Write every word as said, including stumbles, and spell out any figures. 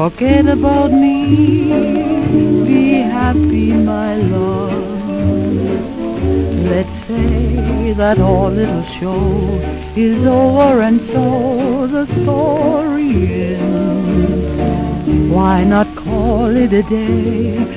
Forget about me, be happy, my love. Let's say that our little show is over and so the story ends. Why not call it a day?